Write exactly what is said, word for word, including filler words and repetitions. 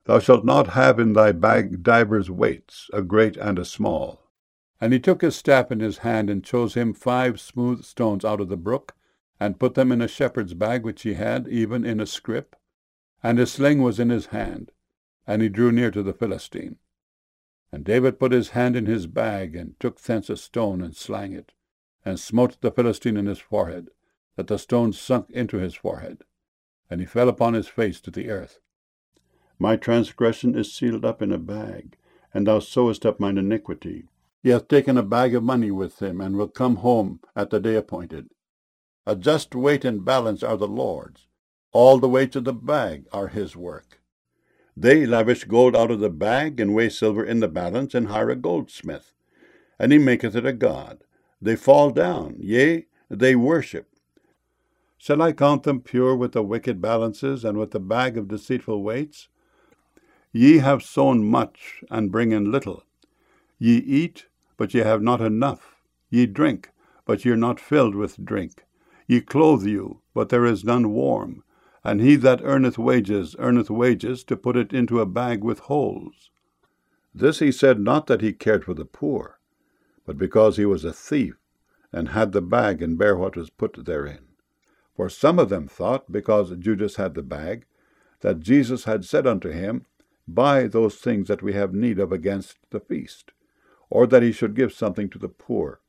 Thou shalt not have in thy bag divers weights, a great and a small. And he took his staff in his hand, and chose him five smooth stones out of the brook, and put them in a shepherd's bag which he had, even in a scrip. And his sling was in his hand, and he drew near to the Philistine. And David put his hand in his bag, and took thence a stone, and slang it, and smote the Philistine in his forehead, that the stone sunk into his forehead, and he fell upon his face to the earth. My transgression is sealed up in a bag, and thou sewest up mine iniquity. He hath taken a bag of money with him, and will come home at the day appointed. A just weight and balance are the Lord's. All the weights of the bag are his work. They lavish gold out of the bag, and weigh silver in the balance, and hire a goldsmith. And he maketh it a god. They fall down, yea, they worship. Shall I count them pure with the wicked balances, and with the bag of deceitful weights? Ye have sown much, and bring in little. Ye eat, but ye have not enough. Ye drink, but ye are not filled with drink. Ye clothe you, but there is none warm. And he that earneth wages, earneth wages, to put it into a bag with holes. This he said not that he cared for the poor, but because he was a thief, and had the bag, and bare what was put therein. For some of them thought, because Judas had the bag, that Jesus had said unto him, Buy those things that we have need of against the feast, or that he should give something to the poor.